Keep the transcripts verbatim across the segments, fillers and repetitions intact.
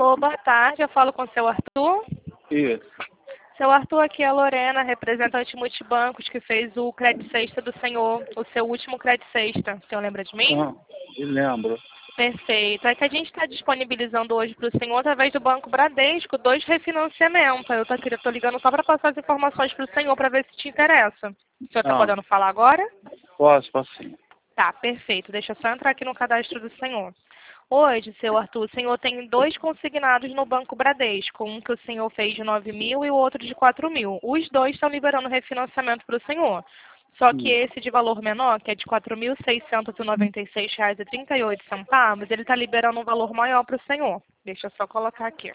Alô, boa tarde, eu falo com o seu Arthur. Isso. Seu Arthur, aqui é a Lorena, representante multibancos, que fez o crédito sexta do senhor, o seu último crédito sexta. O senhor lembra de mim? Ah, me lembro. Perfeito. É que a gente está disponibilizando hoje para o senhor, através do Banco Bradesco, dois refinanciamentos. Eu estou ligando só para passar as informações para o senhor, para ver se te interessa. O senhor está Ah, podendo falar agora? posso, posso sim. Tá, perfeito. Deixa eu só entrar aqui no cadastro do senhor. Hoje, seu Arthur, o senhor tem dois consignados no Banco Bradesco. Um que o senhor fez de nove mil e o outro de quatro mil. Os dois estão liberando refinanciamento para o senhor. Só que Hum. esse de valor menor, que é de quatro mil seiscentos e noventa e seis reais e trinta e oito centavos, ele está liberando um valor maior para o senhor. Deixa eu só colocar aqui.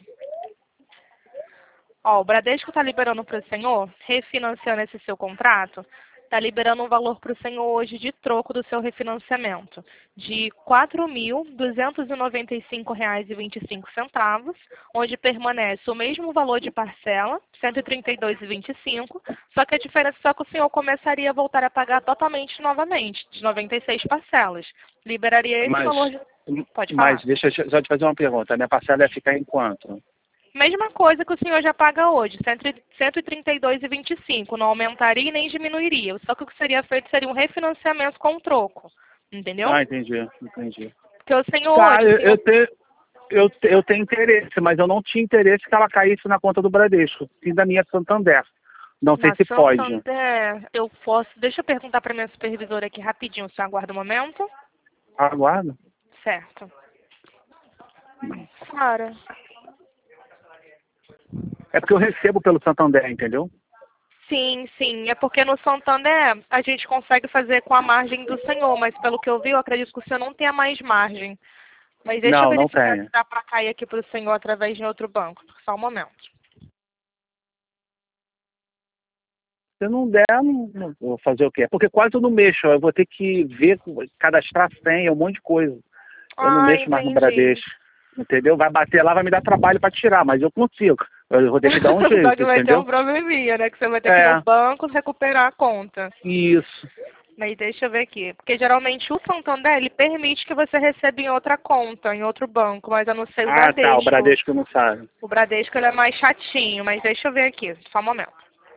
Ó, o Bradesco está liberando para o senhor, refinanciando esse seu contrato, está liberando um valor para o senhor hoje de troco do seu refinanciamento de quatro mil duzentos e noventa e cinco reais e vinte e cinco centavos, onde permanece o mesmo valor de parcela, cento e trinta e dois reais e vinte e cinco centavos, só que a diferença é só que o senhor começaria a voltar a pagar totalmente novamente, de noventa e seis parcelas. Liberaria esse Mas, valor de... Pode falar. mas deixa eu só te fazer uma pergunta. A minha parcela ia ficar em quanto? Mesma coisa que o senhor já paga hoje, cento e trinta e dois reais e vinte e cinco centavos. Não aumentaria e nem diminuiria. Só que o que seria feito seria um refinanciamento com troco. Entendeu? Ah, entendi, entendi. Porque o senhor Tá, hoje... o eu, senhor... eu, te, eu, te- eu tenho interesse, mas eu não tinha interesse que ela caísse na conta do Bradesco, sim da minha Santander. Não sei Na se pode. Santander, eu posso... Deixa eu perguntar para minha supervisora aqui rapidinho. Você aguarda um momento? Aguarda. Certo. Cara... É porque eu recebo pelo Santander, entendeu? Sim, sim. É porque no Santander a gente consegue fazer com a margem do senhor, mas pelo que eu vi, eu acredito que o senhor não tenha mais margem. Mas deixa eu Não, não verificar tenho. se dá para cair aqui para o senhor através de outro banco. Só um momento. Se não der, não, não vou fazer o quê? Porque quase eu não mexo. Eu vou ter que ver, cadastrar senha, um monte de coisa. Eu não Ah, mexo mais no entendi. Bradesco. Entendeu? Vai bater lá, vai me dar trabalho para tirar, mas eu consigo. Eu vou ter que dar um Só jeito, que vai ter um entendeu? probleminha, né? Que você vai ter que ir no É, banco recuperar a conta. isso. Mas deixa eu ver aqui. Porque geralmente o Santander, ele permite que você receba em outra conta, em outro banco. Mas eu não sei o Ah, tá, o Bradesco. Bradesco não sabe. O Bradesco, ele é mais chatinho. Mas deixa eu ver aqui. Só um momento.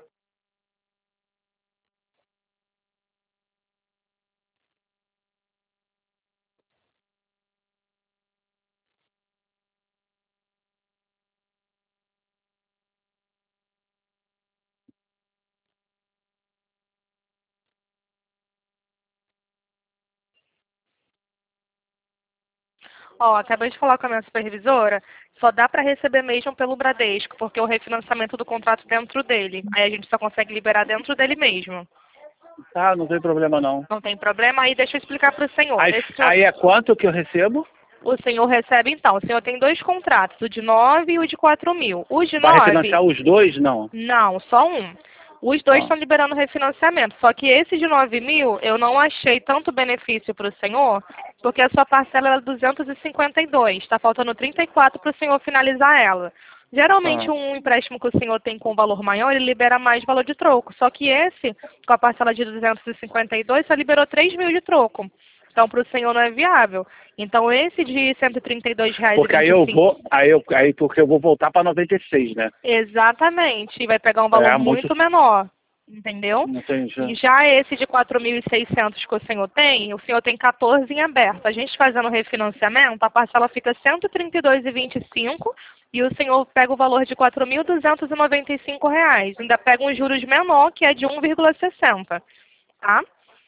Ó, acabei de falar com a minha supervisora, só dá para receber mesmo pelo Bradesco, porque o refinanciamento do contrato dentro dele. Aí a gente só consegue liberar dentro dele mesmo. Tá, não tem problema não. Não tem problema? Aí deixa eu explicar para o senhor. Aí, Esse senhor. aí é quanto que eu recebo? O senhor recebe então, o senhor tem dois contratos, o de nove e o de quatro mil. O de Vai nove, refinanciar os dois? Não. não, só um. Os dois Ah, estão liberando refinanciamento, só que esse de nove mil eu não achei tanto benefício para o senhor, porque a sua parcela era duzentos e cinquenta e dois, está faltando trinta e quatro para o senhor finalizar ela. Geralmente ah, um empréstimo que o senhor tem com valor maior, ele libera mais valor de troco, só que esse, com a parcela de duzentos e cinquenta e dois, só liberou três mil de troco. Então, para o senhor não é viável. Então, esse de cento e trinta e dois reais e porque aí vinte e eu cinco vou, aí eu, aí porque eu vou voltar para noventa e seis, né? exatamente, e vai pegar um valor É muito, muito menor, entendeu? não tem E jeito. já esse de quatro mil e seiscentos que o senhor tem, o senhor tem quatorze em aberto. A gente fazendo refinanciamento, a parcela fica cento e trinta e dois reais e vinte e cinco centavos e o senhor pega o valor de quatro mil duzentos e noventa e cinco reais. Ainda pega um juros menor, que é de um vírgula sessenta, tá?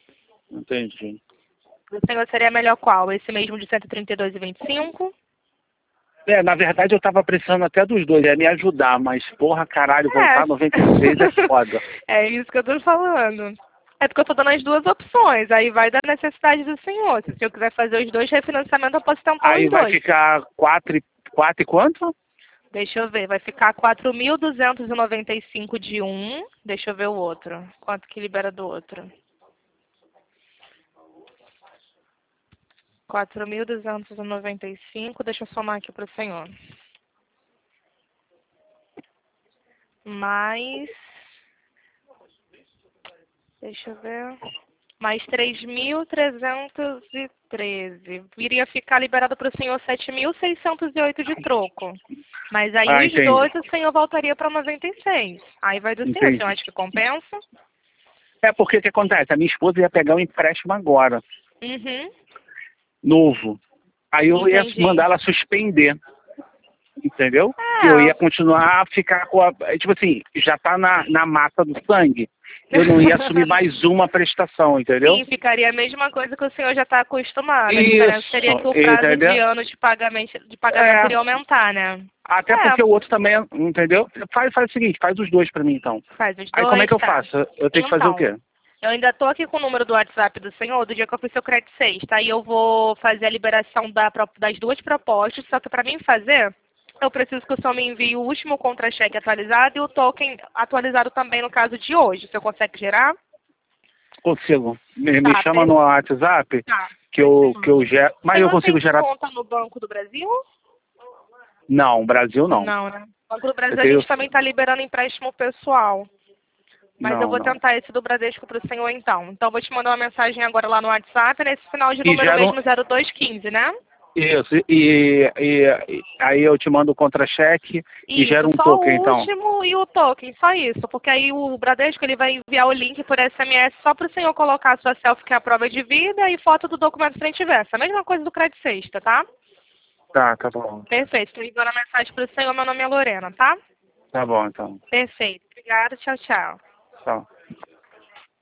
Entendi. O senhor seria melhor qual? Esse mesmo de cento e trinta e dois reais e vinte e cinco? É, na verdade eu tava precisando até dos dois, é me ajudar, mas porra, caralho, voltar a noventa e seis é É. foda. É isso que eu tô falando. É porque eu tô dando as duas opções. Aí vai da necessidade do senhor. Se o senhor quiser fazer os dois refinanciamentos, eu posso tentar Aí os vai dois. ficar quatro, e- quatro e quanto? Deixa eu ver. Vai ficar quatro mil duzentos e noventa e cinco de um. Deixa eu ver o outro. Quanto que libera do outro? quatro mil duzentos e noventa e cinco. Deixa eu somar aqui pro senhor. Mais... Deixa eu ver. Mais três mil trezentos e treze. Iria ficar liberado para o senhor sete mil seiscentos e oito de troco. Mas aí Ah, os entendi. dois o senhor voltaria para noventa e seis. Aí vai do senhor. O Entendi. senhor acha que compensa? É porque o que acontece? A minha esposa ia pegar um empréstimo agora, Uhum. novo. Aí eu ia Entendi. mandar ela suspender. Entendeu? É. Eu ia continuar a ficar com a. Tipo assim, já tá na, na massa do sangue. Eu não ia assumir mais uma prestação, entendeu? Sim, ficaria a mesma coisa que o senhor já está acostumado. A Isso, diferença seria que o prazo entendeu? de anos de pagamento, de pagamento É, iria aumentar, né? até É, porque o outro também, entendeu? Faz, faz o seguinte, faz os dois pra mim então. faz os Aí como é dois, que eu tá? faço? Eu tenho que fazer o Então, quê? eu ainda tô aqui com o número do WhatsApp do senhor, do dia que eu fiz seu crédito seis, tá? E eu vou fazer a liberação da, pro- das duas propostas, só que para mim fazer, eu preciso que o senhor me envie o último contra-cheque atualizado e o token atualizado também no caso de hoje. O senhor consegue gerar? Consigo. Me, me Tá, chama no WhatsApp tá. que eu, que eu gero. O Mas eu senhor tem consigo gerar. conta no Banco do Brasil? Não, Brasil não. Não, né? No Banco do Eu Brasil a tenho. gente também está liberando empréstimo pessoal. Mas eu Não, vou não. tentar esse do Bradesco para o senhor então. Então eu vou te mandar uma mensagem agora lá no WhatsApp, nesse final de E número gera um. mesmo zero dois quinze, né? Isso, e, e, e aí eu te mando o contra-cheque e Isso, gera um só token, o então. último e o token, só isso. Porque aí o Bradesco ele vai enviar o link por S M S só para o senhor colocar a sua selfie, que é a prova de vida, e foto do documento frente e verso. A mesma coisa do Crédito Sexta, tá? Tá, tá bom. Perfeito. Estou enviando a mensagem para o senhor, meu nome é Lorena, tá? Tá bom, então. Perfeito. Obrigada, tchau, tchau. Tchau.